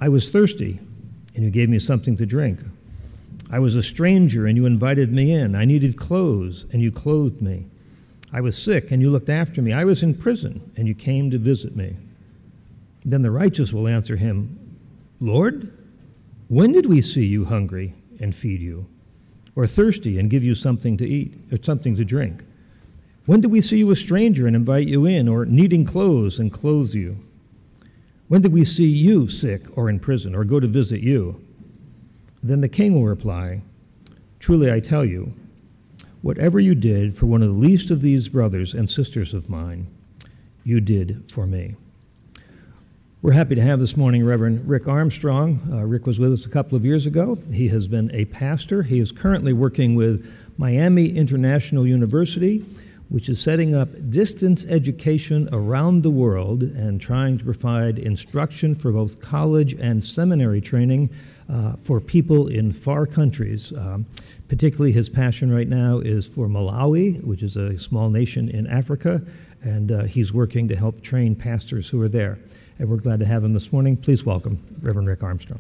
I was thirsty, and you gave me something to drink. I was a stranger, and you invited me in. I needed clothes, and you clothed me. I was sick, and you looked after me. I was in prison, and you came to visit me." Then the righteous will answer him, "Lord, when did we see you hungry and feed you, or thirsty and give you something to eat, or something to drink? When did we see you a stranger and invite you in, or needing clothes and clothe you? When did we see you sick or in prison, or go to visit you?" Then the king will reply, "Truly I tell you, whatever you did for one of the least of these brothers and sisters of mine, you did for me." We're happy to have this morning Reverend Rick Armstrong. Rick was with us a couple of years ago. He has been a pastor. He is currently working with Miami International University, which is setting up distance education around the world and trying to provide instruction for both college and seminary training for people in far countries. Particularly his passion right now is for Malawi, which is a small nation in Africa, and he's working to help train pastors who are there. And we're glad to have him this morning. Please welcome Reverend Rick Armstrong.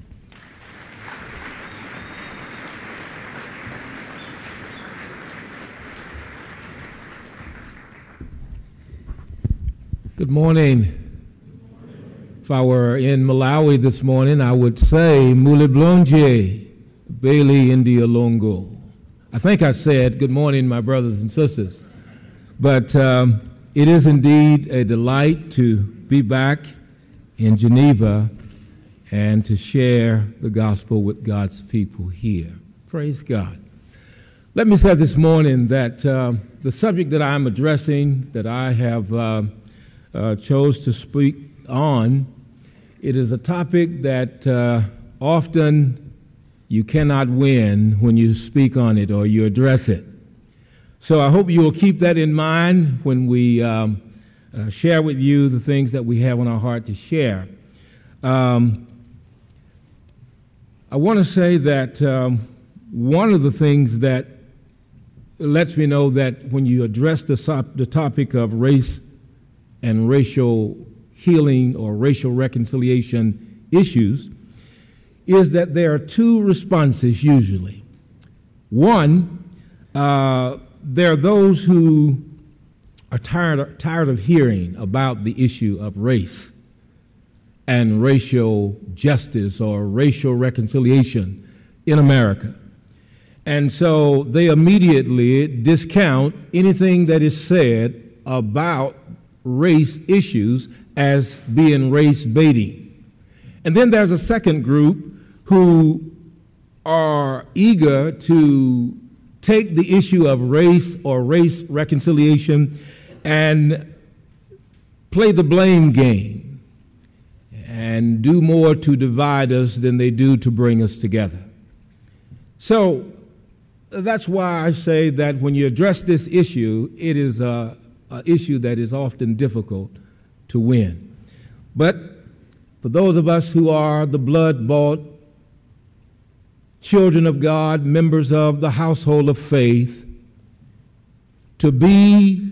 Good morning. If I were in Malawi this morning, I would say Mule Blonje, Bailey India Longo. I think I said good morning, my brothers and sisters. But it is indeed a delight to be back in Geneva and to share the gospel with God's people here. Praise God. Let me say this morning that the subject that I'm addressing, that I have chose to speak on, it is a topic that often you cannot win when you speak on it or you address it. So I hope you will keep that in mind when we share with you the things that we have on our heart to share. I want to say that one of the things that lets me know that when you address the topic of race and racial healing or racial reconciliation issues is that there are two responses usually. One, there are those who are tired of hearing about the issue of race and racial justice or racial reconciliation in America. And so they immediately discount anything that is said about race issues as being race baiting. And then there's a second group who are eager to take the issue of race or race reconciliation and play the blame game and do more to divide us than they do to bring us together. So that's why I say that when you address this issue, it is an issue that is often difficult to win. But for those of us who are the blood-bought children of God, members of the household of faith, to be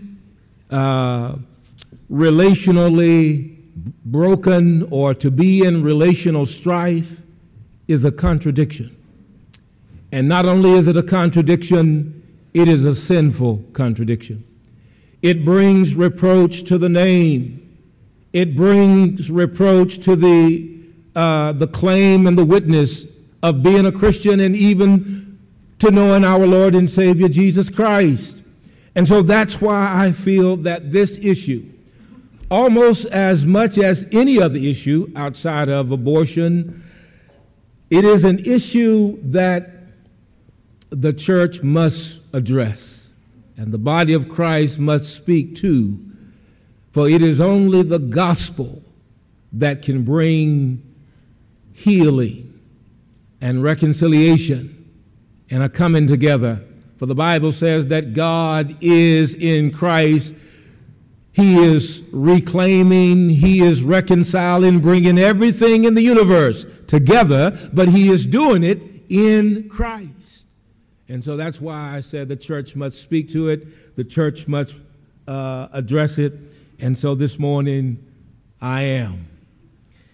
relationally broken or to be in relational strife is a contradiction. And not only is it a contradiction, it is a sinful contradiction. It brings reproach to the name. It brings reproach to the claim and the witness of being a Christian and even to knowing our Lord and Savior Jesus Christ. And so that's why I feel that this issue, almost as much as any other issue outside of abortion, it is an issue that the church must address and the body of Christ must speak to, for it is only the gospel that can bring healing and reconciliation and a coming together. For the Bible says that God is in Christ. He is reclaiming, He is reconciling, bringing everything in the universe together, but He is doing it in Christ. And so that's why I said the church must speak to it, the church must address it, and so this morning I am.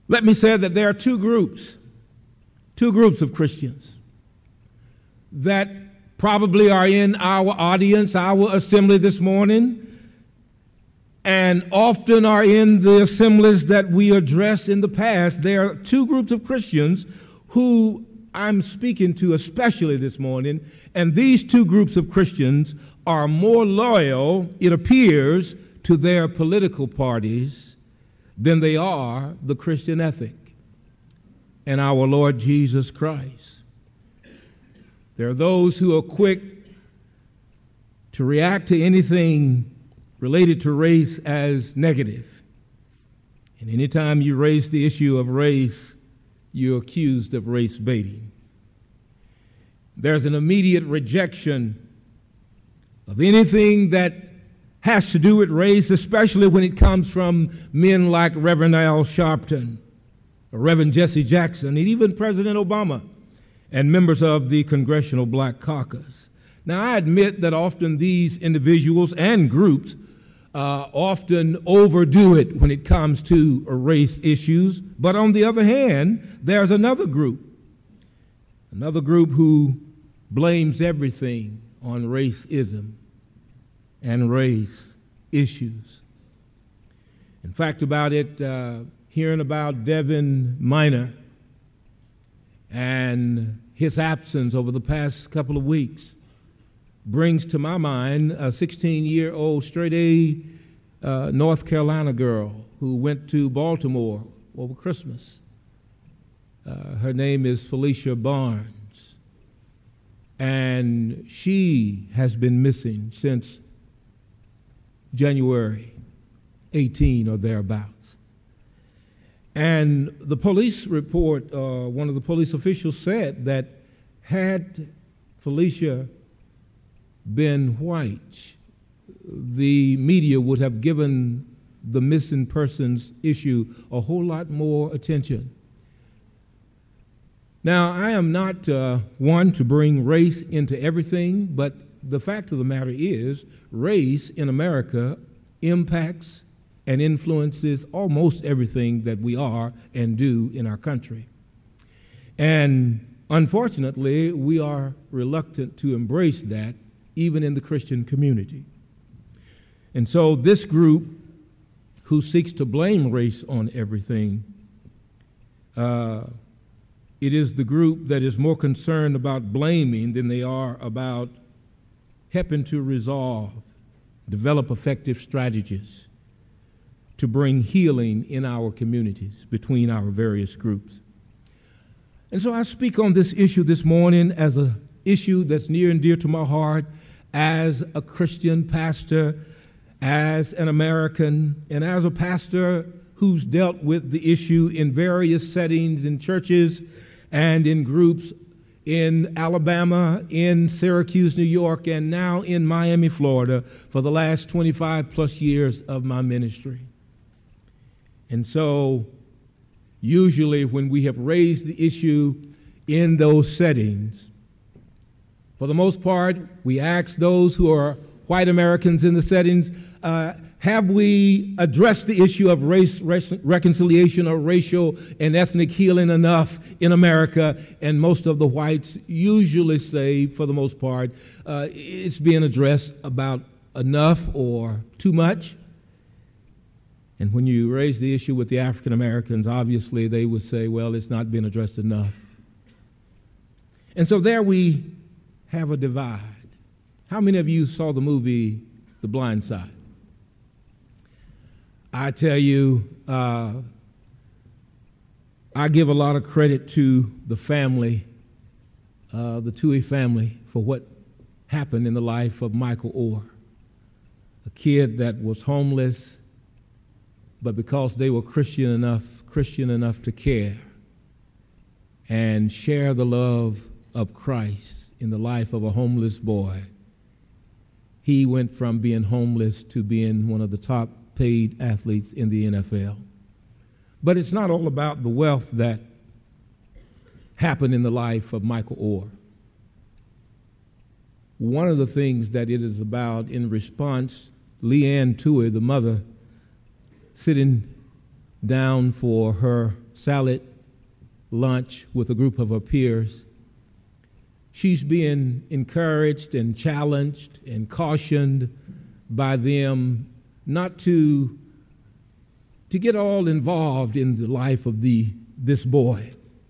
Let me say that there are two groups of Christians that probably are in our audience, our assembly this morning, and often are in the assemblies that we addressed in the past. There are two groups of Christians who I'm speaking to especially this morning, and these two groups of Christians are more loyal, it appears, to their political parties than they are the Christian ethic and our Lord Jesus Christ. There are those who are quick to react to anything related to race as negative. And anytime you raise the issue of race, you're accused of race baiting. There's an immediate rejection of anything that has to do with race, especially when it comes from men like Reverend Al Sharpton, or Reverend Jesse Jackson, and even President Obama, and members of the Congressional Black Caucus. Now, I admit that often these individuals and groups often overdo it when it comes to race issues, but on the other hand, there's another group who blames everything on racism and race issues. In fact, hearing about Devin Minor and his absence over the past couple of weeks brings to my mind a 16-year-old straight-A North Carolina girl who went to Baltimore over Christmas. Her name is Felicia Barnes, and she has been missing since January 18 or thereabouts. And the police report, one of the police officials said that had Felicia been white, the media would have given the missing persons issue a whole lot more attention. Now, I am not one to bring race into everything, but the fact of the matter is, race in America impacts and influences almost everything that we are and do in our country. And unfortunately, we are reluctant to embrace that, even in the Christian community. And so this group who seeks to blame race on everything, it is the group that is more concerned about blaming than they are about helping to resolve, develop effective strategies to bring healing in our communities between our various groups. And so I speak on this issue this morning as an issue that's near and dear to my heart, as a Christian pastor, as an American, and as a pastor who's dealt with the issue in various settings in churches and in groups in Alabama, in Syracuse, New York, and now in Miami, Florida, for the last 25 plus years of my ministry. And so usually when we have raised the issue in those settings, for the most part, we ask those who are white Americans in the settings, have we addressed the issue of race reconciliation or racial and ethnic healing enough in America? And most of the whites usually say, for the most part, it's being addressed about enough or too much. And when you raise the issue with the African Americans, obviously they would say, well, it's not being addressed enough. And so there we have a divide. How many of you saw the movie The Blind Side? I tell you, I give a lot of credit to the family, the Toohey family, for what happened in the life of Michael Orr, a kid that was homeless, but because they were Christian enough to care and share the love of Christ in the life of a homeless boy, he went from being homeless to being one of the top paid athletes in the NFL. But it's not all about the wealth that happened in the life of Michael Orr. One of the things that it is about in response, Leanne Toohey, the mother, sitting down for her salad lunch with a group of her peers. She's being encouraged and challenged and cautioned by them not to get all involved in the life of this boy.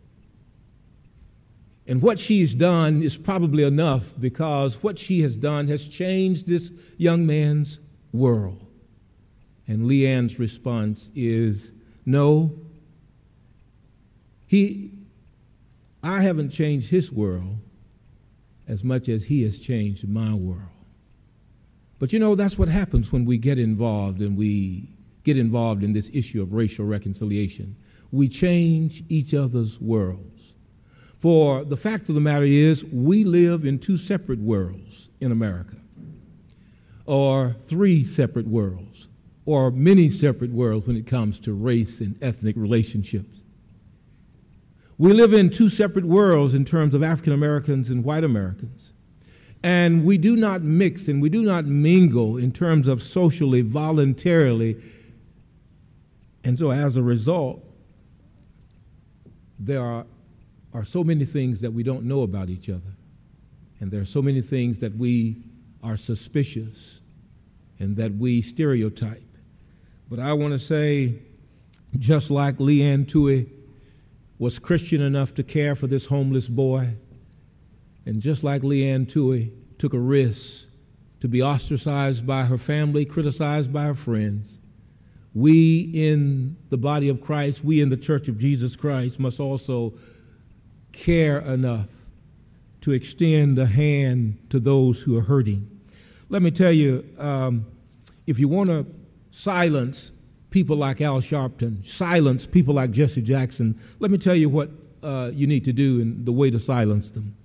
And what she's done is probably enough, because what she has done has changed this young man's world. And Leanne's response is, no, I haven't changed his world as much as he has changed my world. But you know, that's what happens when we get involved, and we get involved in this issue of racial reconciliation. We change each other's worlds. For the fact of the matter is, we live in two separate worlds in America, or three separate worlds, or many separate worlds when it comes to race and ethnic relationships. We live in two separate worlds in terms of African Americans and white Americans. And we do not mix and we do not mingle in terms of socially, voluntarily. And so as a result, there are so many things that we don't know about each other. And there are so many things that we are suspicious and that we stereotype. But I want to say, just like Leanne Tui was Christian enough to care for this homeless boy, and just like Leanne Tui took a risk to be ostracized by her family, criticized by her friends, we in the body of Christ, we in the Church of Jesus Christ must also care enough to extend a hand to those who are hurting. Let me tell you, if you want to silence people like Al Sharpton, silence people like Jesse Jackson, let me tell you what you need to do and the way to silence them.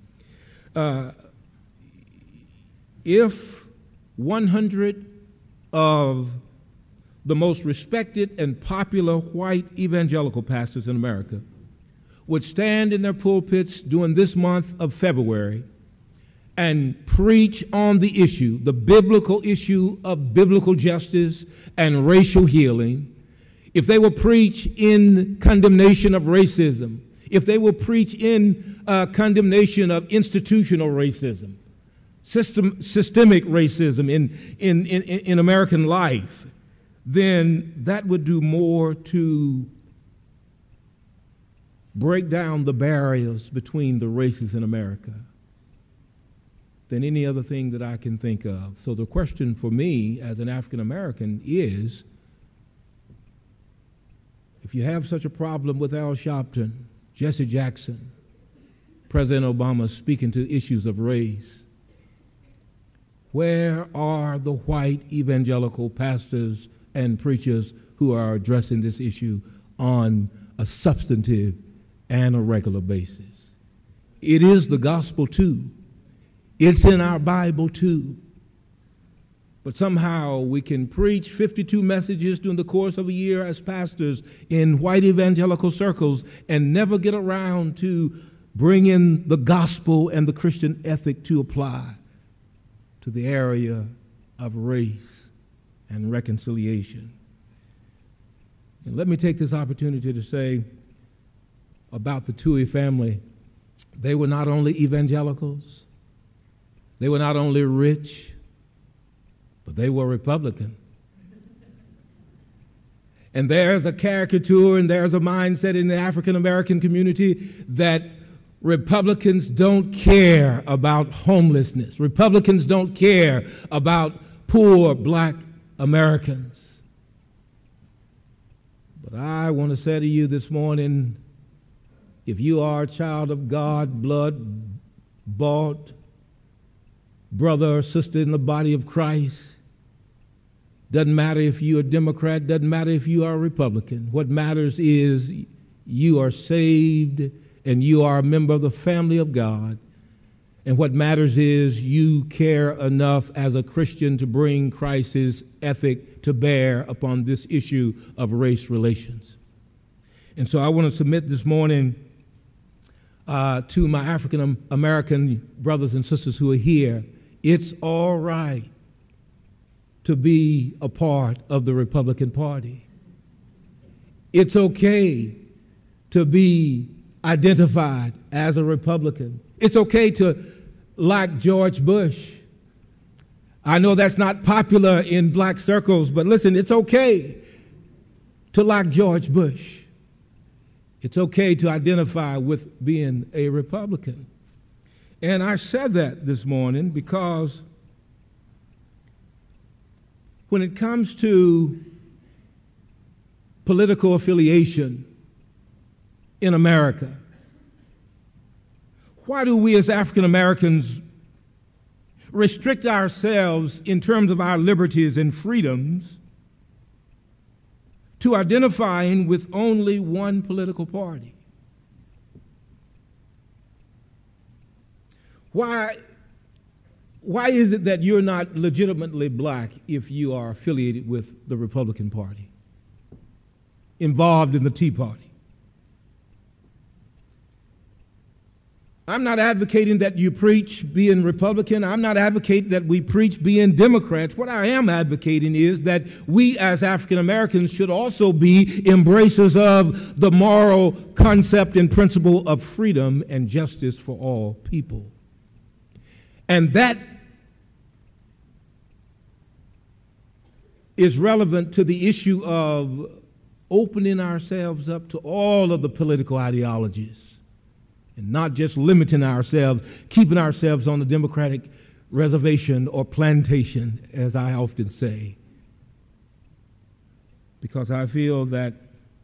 If 100 of the most respected and popular white evangelical pastors in America would stand in their pulpits during this month of February and preach on the issue, the biblical issue of biblical justice and racial healing, if they will preach in condemnation of racism, if they will preach in condemnation of institutional racism, systemic racism in American life, then that would do more to break down the barriers between the races in America than any other thing that I can think of. So the question for me as an African American is, if you have such a problem with Al Sharpton, Jesse Jackson, President Obama speaking to issues of race, where are the white evangelical pastors and preachers who are addressing this issue on a substantive and a regular basis? It is the gospel too. It's in our Bible too. But somehow we can preach 52 messages during the course of a year as pastors in white evangelical circles and never get around to bring in the gospel and the Christian ethic to apply to the area of race and reconciliation. And let me take this opportunity to say about the Tui family, they were not only evangelicals, they were not only rich, but they were Republican. And there's a caricature and there's a mindset in the African American community that Republicans don't care about homelessness. Republicans don't care about poor black Americans. But I want to say to you this morning, if you are a child of God, blood-bought, brother or sister in the body of Christ, doesn't matter if you're a Democrat, doesn't matter if you are a Republican. What matters is you are saved and you are a member of the family of God. And what matters is you care enough as a Christian to bring Christ's ethic to bear upon this issue of race relations. And so I want to submit this morning to my African American brothers and sisters who are here. It's all right to be a part of the Republican Party. It's okay to be identified as a Republican. It's okay to like George Bush. I know that's not popular in black circles, but listen, it's okay to like George Bush. It's okay to identify with being a Republican. And I said that this morning because when it comes to political affiliation in America, why do we as African Americans restrict ourselves in terms of our liberties and freedoms to identifying with only one political party? Why is it that you're not legitimately black if you are affiliated with the Republican Party, involved in the Tea Party? I'm not advocating that you preach being Republican. I'm not advocating that we preach being Democrats. What I am advocating is that we as African Americans should also be embracers of the moral concept and principle of freedom and justice for all people. And that is relevant to the issue of opening ourselves up to all of the political ideologies and not just limiting ourselves, keeping ourselves on the Democratic reservation or plantation, as I often say, because I feel that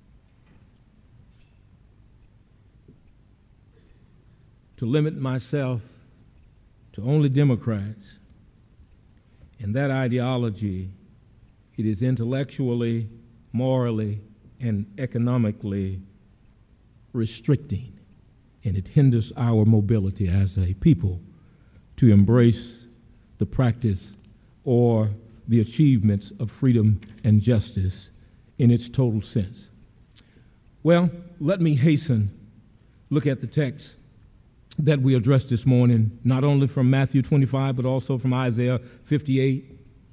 to limit myself to only Democrats and that ideology, it is intellectually, morally, and economically restricting, and it hinders our mobility as a people to embrace the practice or the achievements of freedom and justice in its total sense. Well, let me look at the text that we addressed this morning, not only from Matthew 25, but also from Isaiah 58.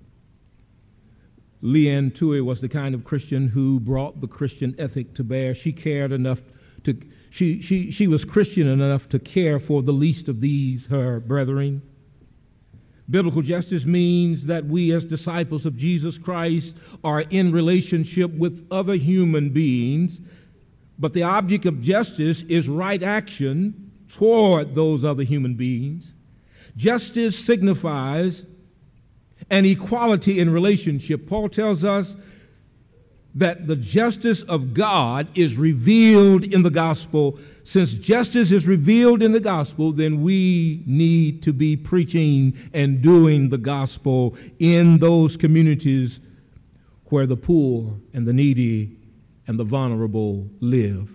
Leanne Tui was the kind of Christian who brought the Christian ethic to bear. She cared enough to, she was Christian enough to care for the least of these, her brethren. Biblical justice means that we as disciples of Jesus Christ are in relationship with other human beings, but the object of justice is right action toward those other human beings. Justice signifies an equality in relationship. Paul tells us that the justice of God is revealed in the gospel. Since justice is revealed in the gospel, then we need to be preaching and doing the gospel in those communities where the poor and the needy and the vulnerable live.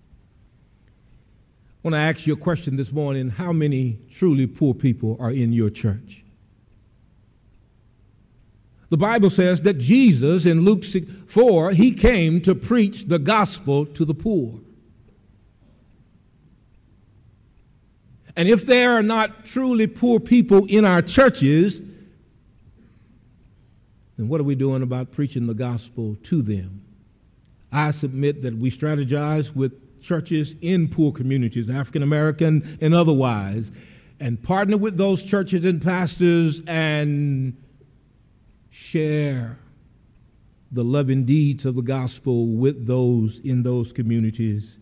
I want to ask you a question this morning. How many truly poor people are in your church? The Bible says that Jesus, in Luke 4, he came to preach the gospel to the poor. And if there are not truly poor people in our churches, then what are we doing about preaching the gospel to them? I submit that we strategize with churches in poor communities, African American and otherwise, and partner with those churches and pastors and share the loving deeds of the gospel with those in those communities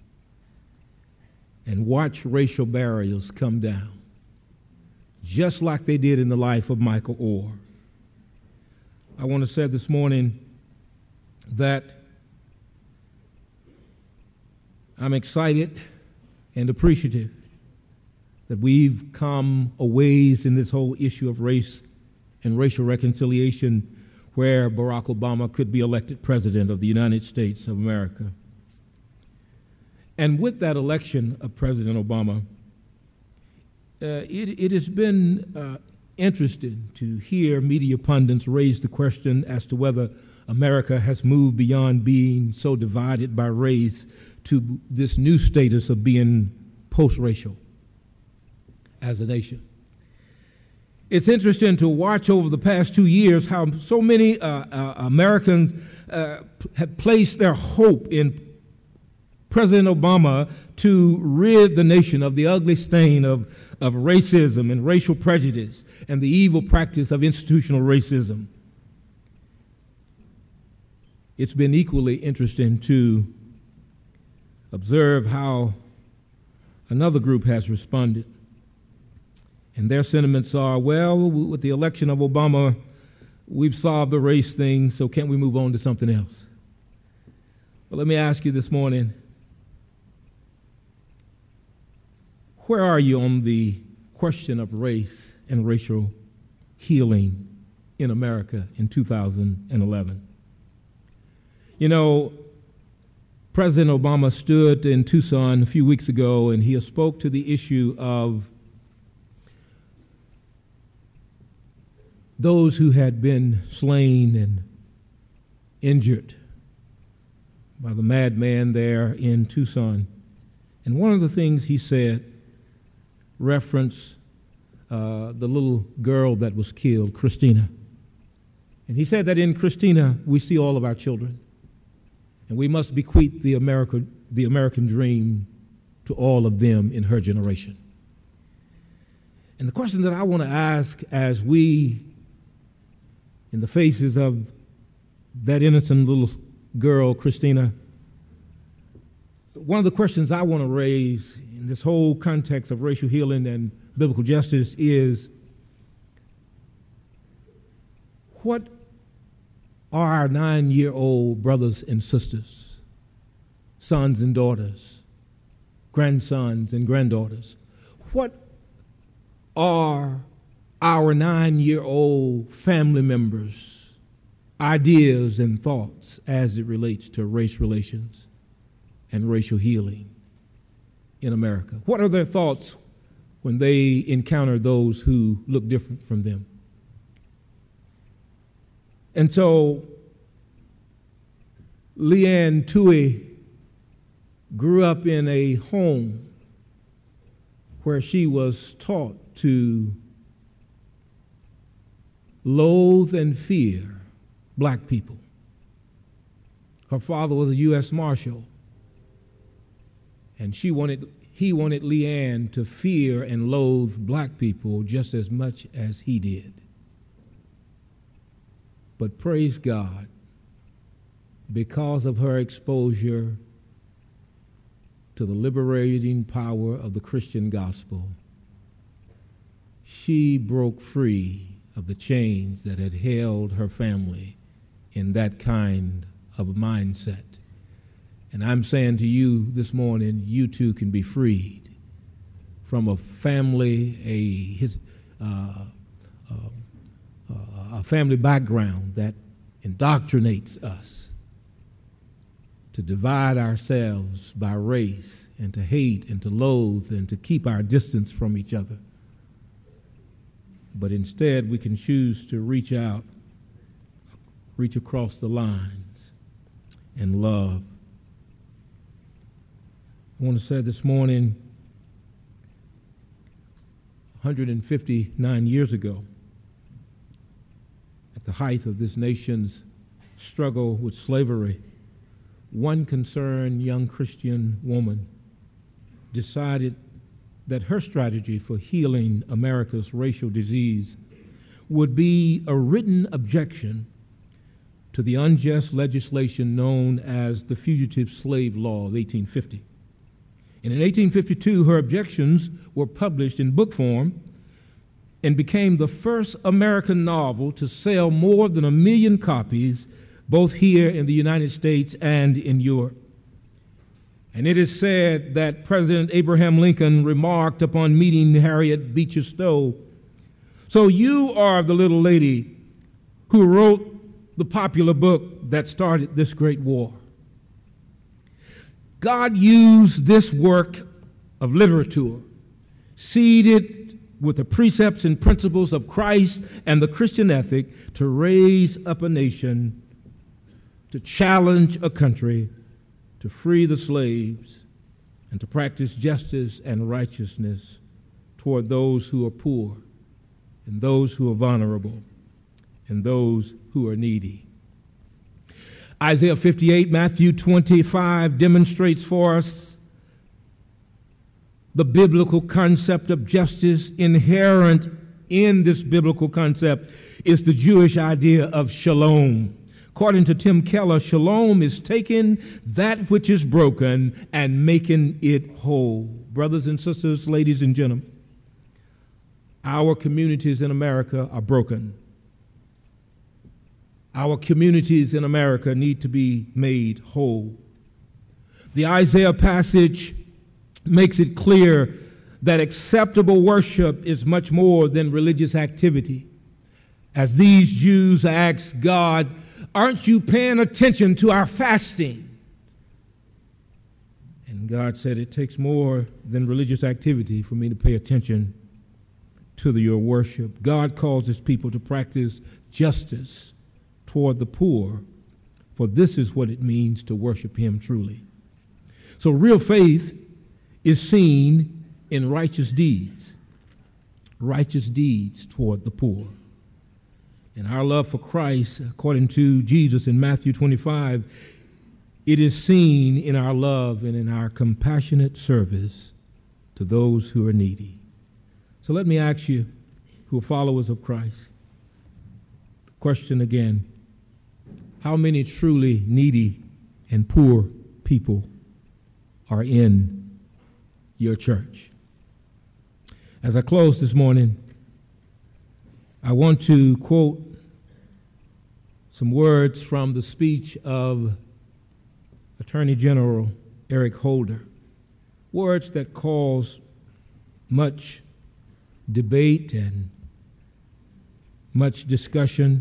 and watch racial barriers come down, just like they did in the life of Michael Oher. I want to say this morning that I'm excited and appreciative that we've come a ways in this whole issue of race and racial reconciliation where Barack Obama could be elected president of the United States of America. And with that election of President Obama, it has been interesting to hear media pundits raise the question as to whether America has moved beyond being so divided by race to this new status of being post-racial as a nation. It's interesting to watch over the past 2 years how so many Americans have placed their hope in President Obama to rid the nation of the ugly stain of racism and racial prejudice and the evil practice of institutional racism. It's been equally interesting to observe how another group has responded. And their sentiments are, well, with the election of Obama, we've solved the race thing, so can't we move on to something else? Well, let me ask you this morning, where are you on the question of race and racial healing in America in 2011? You know, President Obama stood in Tucson a few weeks ago and he spoke to the issue of those who had been slain and injured by the madman there in Tucson. And one of the things he said referenced the little girl that was killed, Christina. And he said that in Christina we see all of our children. And we must bequeath the American dream to all of them in her generation. And the question that I want to ask as we, in the faces of that innocent little girl, Christina, one of the questions I want to raise in this whole context of racial healing and biblical justice is, what are our 9-year-old brothers and sisters, sons and daughters, grandsons and granddaughters, what are our 9-year-old family members' ideas and thoughts as it relates to race relations and racial healing in America? What are their thoughts when they encounter those who look different from them? And so Leanne Tui grew up in a home where she was taught to loathe and fear black people. Her father was a U.S. Marshal, and he wanted Leanne to fear and loathe black people just as much as he did. But praise God, because of her exposure to the liberating power of the Christian gospel, she broke free of the chains that had held her family in that kind of a mindset. And I'm saying to you this morning, you too can be freed from a family, a family background that indoctrinates us to divide ourselves by race and to hate and to loathe and to keep our distance from each other. But instead, we can choose to reach out, reach across the lines, and love. I want to say this morning, 159 years ago, at the height of this nation's struggle with slavery, one concerned young Christian woman decided that her strategy for healing America's racial disease would be a written objection to the unjust legislation known as the Fugitive Slave Law of 1850. And in 1852, her objections were published in book form and became the first American novel to sell more than 1 million copies, both here in the United States and in Europe. And it is said that President Abraham Lincoln remarked upon meeting Harriet Beecher Stowe, "So you are the little lady who wrote the popular book that started this great war." God used this work of literature, seeded with the precepts and principles of Christ and the Christian ethic, to raise up a nation, to challenge a country, to free the slaves, and to practice justice and righteousness toward those who are poor, and those who are vulnerable, and those who are needy. Isaiah 58, Matthew 25 demonstrates for us the biblical concept of justice. Inherent in this biblical concept is the Jewish idea of shalom. According to Tim Keller, shalom is taking that which is broken and making it whole. Brothers and sisters, ladies and gentlemen, our communities in America are broken. Our communities in America need to be made whole. The Isaiah passage makes it clear that acceptable worship is much more than religious activity. As these Jews asked God, "Aren't you paying attention to our fasting?" And God said, "It takes more than religious activity for me to pay attention to your worship." God calls his people to practice justice toward the poor, for this is what it means to worship him truly. So real faith is seen in righteous deeds toward the poor. And our love for Christ, according to Jesus in Matthew 25, it is seen in our love and in our compassionate service to those who are needy. So let me ask you, who are followers of Christ, the question again: how many truly needy and poor people are in your church? As I close this morning, I want to quote some words from the speech of Attorney General Eric Holder, words that cause much debate and much discussion,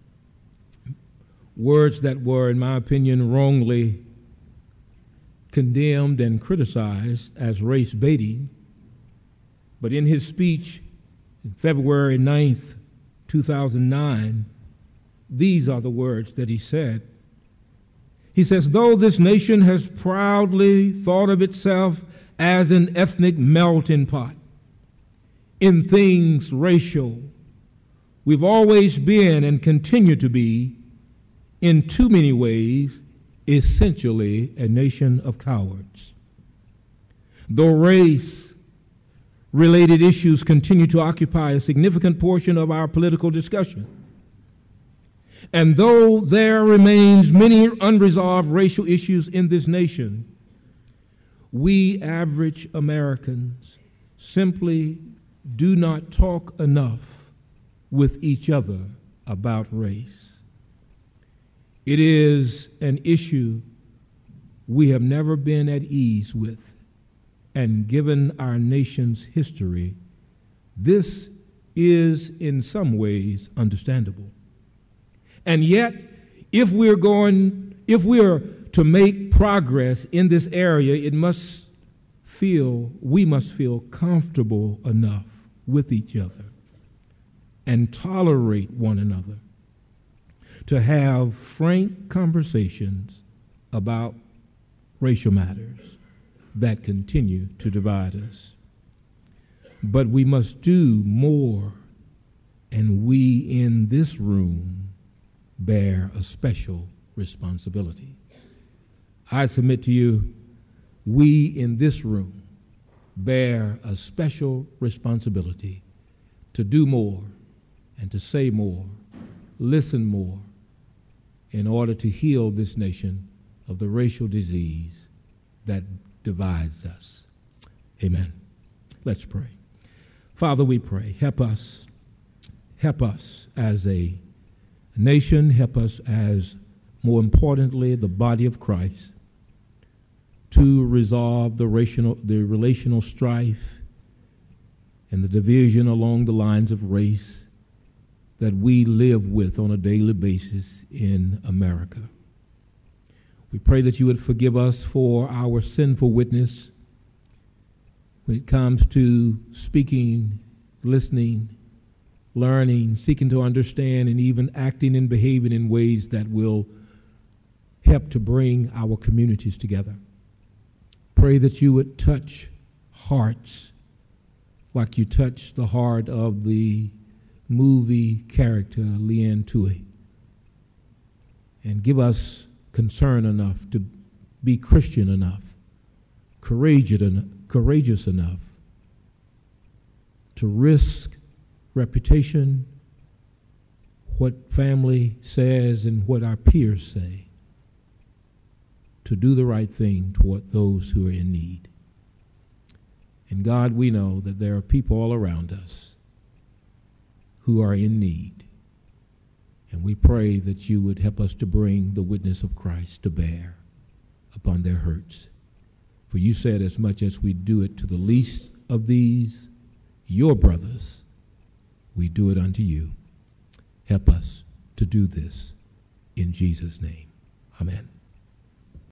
words that were, in my opinion, wrongly condemned and criticized as race baiting. But in his speech, February 9th, 2009, these are the words that he said. He says, "Though this nation has proudly thought of itself as an ethnic melting pot, in things racial, we've always been and continue to be, in too many ways, essentially a nation of cowards. Though race-related issues continue to occupy a significant portion of our political discussion, and though there remains many unresolved racial issues in this nation, we average Americans simply do not talk enough with each other about race. It is an issue we have never been at ease with, and given our nation's history, this is in some ways understandable. And yet, if we're to make progress in this area, we must feel comfortable enough with each other and tolerate one another to have frank conversations about racial matters that continue to divide us. But we must do more, and we in this room bear a special responsibility. I submit to you, we in this room bear a special responsibility to do more and to say more, listen more, in order to heal this nation of the racial disease that divides us. Amen. Let's pray. Father, we pray, help us as a nation, help us as, more importantly, the body of Christ, to resolve the relational strife and the division along the lines of race that we live with on a daily basis in America. We pray that you would forgive us for our sinful witness when it comes to speaking, listening, learning, seeking to understand, and even acting and behaving in ways that will help to bring our communities together. Pray that you would touch hearts like you touched the heart of the movie character Leanne Tui, and give us concerned enough, to be Christian enough, courageous enough to risk reputation, what family says and what our peers say, to do the right thing toward those who are in need. And God, we know that there are people all around us who are in need. And we pray that you would help us to bring the witness of Christ to bear upon their hurts. For you said, as much as we do it to the least of these, your brothers, we do it unto you. Help us to do this in Jesus' name. Amen.